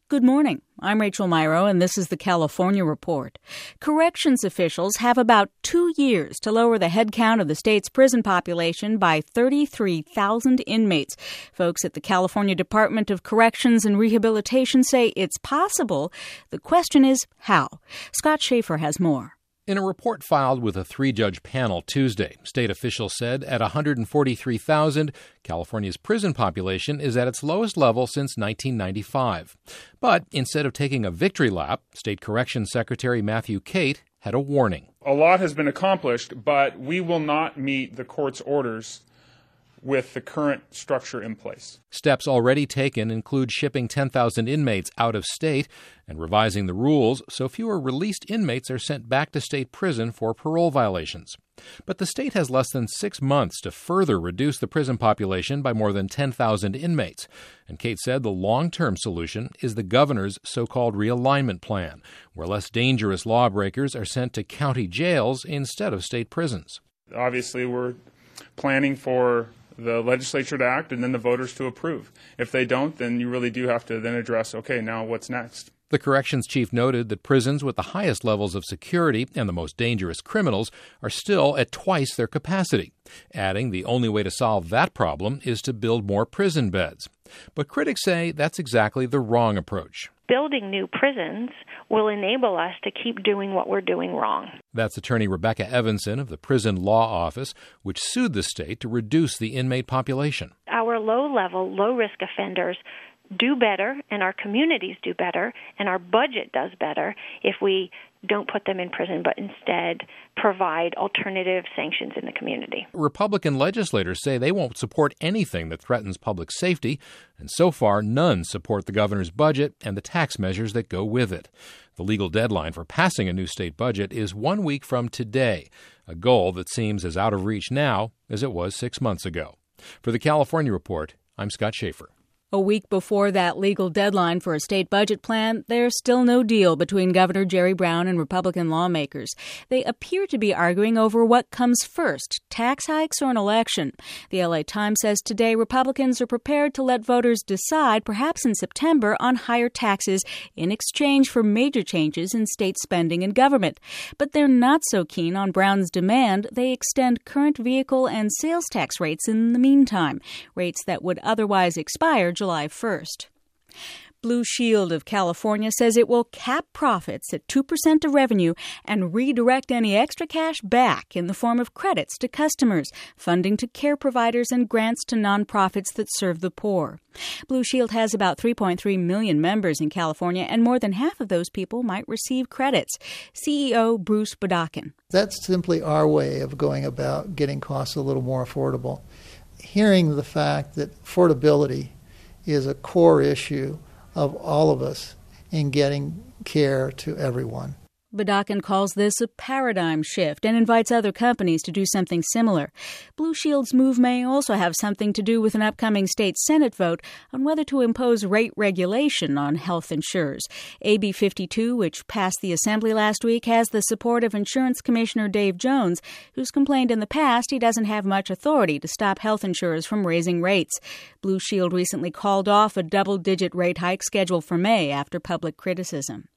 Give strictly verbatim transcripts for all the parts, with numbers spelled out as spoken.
Good morning. I'm Rachel Myro, and this is the California Report. Corrections officials have about two years to lower the head count of the state's prison population by thirty-three thousand inmates. Folks at the California Department of Corrections and Rehabilitation say it's possible. The question is how. Scott Schaefer has more. In a report filed with a three-judge panel Tuesday, state officials said at one hundred forty-three thousand, California's prison population is at its lowest level since nineteen ninety-five. But instead of taking a victory lap, State Corrections Secretary Matthew Cate had a warning. A lot has been accomplished, but we will not meet the court's orders with the current structure in place. Steps already taken include shipping ten thousand inmates out of state and revising the rules so fewer released inmates are sent back to state prison for parole violations. But the state has less than six months to further reduce the prison population by more than ten thousand inmates. And Cate said the long-term solution is the governor's so-called realignment plan, where less dangerous lawbreakers are sent to county jails instead of state prisons. Obviously, we're planning for the legislature to act and then the voters to approve. If they don't, then you really do have to then address, okay, now what's next? The corrections chief noted that prisons with the highest levels of security and the most dangerous criminals are still at twice their capacity, adding the only way to solve that problem is to build more prison beds. But critics say that's exactly the wrong approach. Building new prisons will enable us to keep doing what we're doing wrong. That's attorney Rebecca Evanson of the Prison Law Office, which sued the state to reduce the inmate population. Our low-level, low-risk offenders do better, and our communities do better, and our budget does better if we don't put them in prison, but instead provide alternative sanctions in the community. Republican legislators say they won't support anything that threatens public safety, and so far none support the governor's budget and the tax measures that go with it. The legal deadline for passing a new state budget is one week from today, a goal that seems as out of reach now as it was six months ago. For the California Report, I'm Scott Schaefer. A week before that legal deadline for a state budget plan, there's still no deal between Governor Jerry Brown and Republican lawmakers. They appear to be arguing over what comes first, tax hikes or an election. The L A Times says today Republicans are prepared to let voters decide, perhaps in September, on higher taxes in exchange for major changes in state spending and government. But they're not so keen on Brown's demand they extend current vehicle and sales tax rates in the meantime, rates that would otherwise expire July first. Blue Shield of California says it will cap profits at two percent of revenue and redirect any extra cash back in the form of credits to customers, funding to care providers, and grants to nonprofits that serve the poor. Blue Shield has about three point three million members in California, and more than half of those people might receive credits. C E O Bruce Bodakin. That's simply our way of going about getting costs a little more affordable. Hearing the fact that affordability is a core issue of all of us in getting care to everyone. Bodakin calls this a paradigm shift and invites other companies to do something similar. Blue Shield's move may also have something to do with an upcoming state Senate vote on whether to impose rate regulation on health insurers. A B fifty-two, which passed the Assembly last week, has the support of Insurance Commissioner Dave Jones, who's complained in the past he doesn't have much authority to stop health insurers from raising rates. Blue Shield recently called off a double-digit rate hike scheduled for May after public criticism.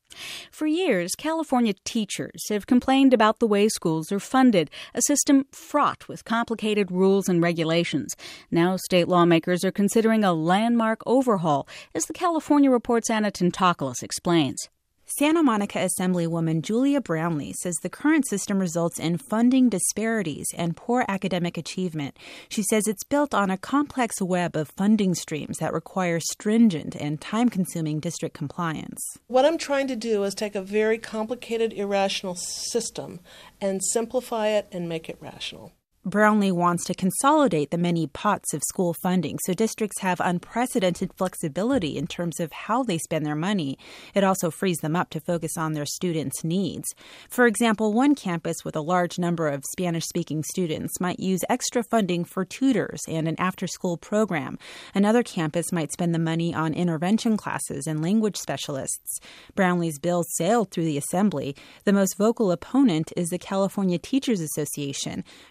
For years, California teachers have complained about the way schools are funded, a system fraught with complicated rules and regulations. Now state lawmakers are considering a landmark overhaul, as the California Report's Anna Tentopoulos explains. Santa Monica Assemblywoman Julia Brownlee says the current system results in funding disparities and poor academic achievement. She says it's built on a complex web of funding streams that require stringent and time-consuming district compliance. What I'm trying to do is take a very complicated, irrational system and simplify it and make it rational. Brownlee wants to consolidate the many pots of school funding so districts have unprecedented flexibility in terms of how they spend their money. It also frees them up to focus on their students' needs. For example, one campus with a large number of Spanish-speaking students might use extra funding for tutors and an after-school program. Another campus might spend the money on intervention classes and language specialists. Brownlee's bill sailed through the Assembly. The most vocal opponent is the California Teachers Association. President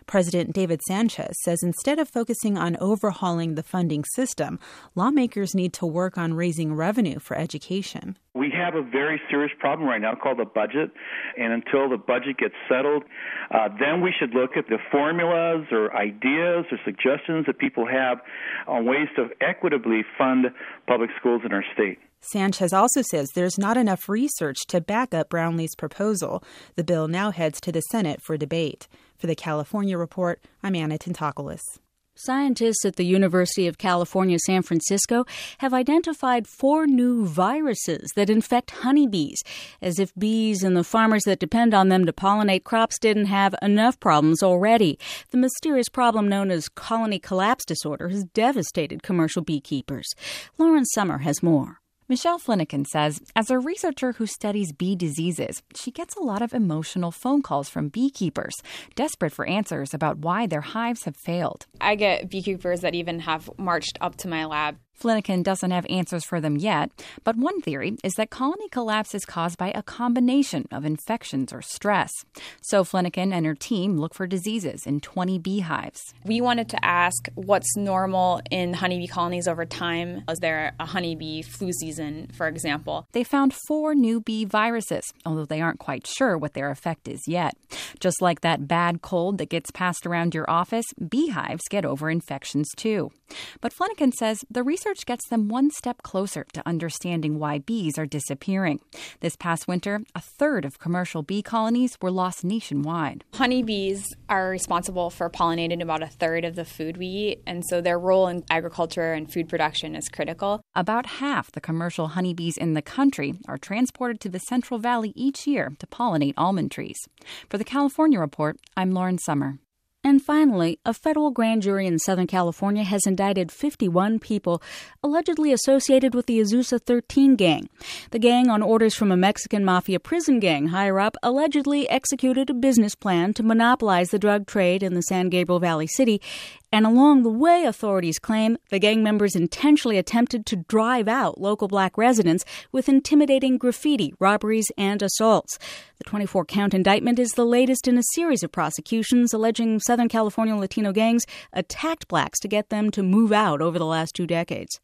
President David Sanchez says instead of focusing on overhauling the funding system, lawmakers need to work on raising revenue for education. We have a very serious problem right now called the budget, and until the budget gets settled, uh, then we should look at the formulas or ideas or suggestions that people have on ways to equitably fund public schools in our state. Sanchez also says there's not enough research to back up Brownlee's proposal. The bill now heads to the Senate for debate. For the California Report, I'm Anna Tentopoulos. Scientists at the University of California, San Francisco have identified four new viruses that infect honeybees, as if bees and the farmers that depend on them to pollinate crops didn't have enough problems already. The mysterious problem known as colony collapse disorder has devastated commercial beekeepers. Lauren Sommer has more. Michelle Flanagan says, as a researcher who studies bee diseases, she gets a lot of emotional phone calls from beekeepers, desperate for answers about why their hives have failed. I get beekeepers that even have marched up to my lab. Flanagan doesn't have answers for them yet, but one theory is that colony collapse is caused by a combination of infections or stress. So Flanagan and her team look for diseases in twenty beehives. We wanted to ask what's normal in honeybee colonies over time. Is there a honeybee flu season, for example? They found four new bee viruses, although they aren't quite sure what their effect is yet. Just like that bad cold that gets passed around your office, beehives get over infections too. But Flanagan says the research gets them one step closer to understanding why bees are disappearing. This past winter, a third of commercial bee colonies were lost nationwide. Honeybees are responsible for pollinating about a third of the food we eat, and so their role in agriculture and food production is critical. About half the commercial honeybees in the country are transported to the Central Valley each year to pollinate almond trees. For the California Report, I'm Lauren Sommer. And finally, a federal grand jury in Southern California has indicted fifty-one people allegedly associated with the Azusa thirteen gang. The gang, on orders from a Mexican mafia prison gang higher up, allegedly executed a business plan to monopolize the drug trade in the San Gabriel Valley city. And along the way, authorities claim the gang members intentionally attempted to drive out local black residents with intimidating graffiti, robberies, and assaults. The twenty-four count indictment is the latest in a series of prosecutions alleging Southern California Latino gangs attacked blacks to get them to move out over the last two decades.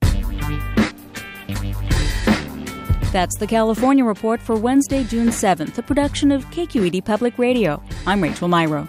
That's the California Report for Wednesday, June seventh, a production of K Q E D Public Radio. I'm Rachel Myrow.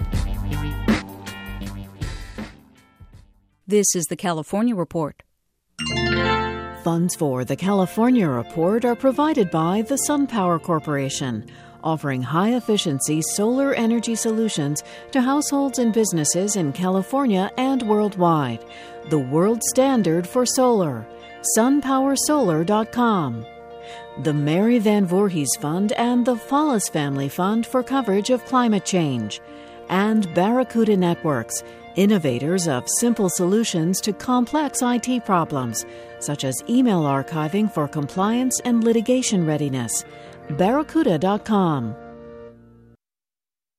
This is the California Report. Funds for the California Report are provided by the SunPower Corporation, offering high-efficiency solar energy solutions to households and businesses in California and worldwide. The world standard for solar. sun power solar dot com. The Mary Van Voorhees Fund and the Follis Family Fund for coverage of climate change. And Barracuda Networks, innovators of simple solutions to complex I T problems, such as email archiving for compliance and litigation readiness. barracuda dot com.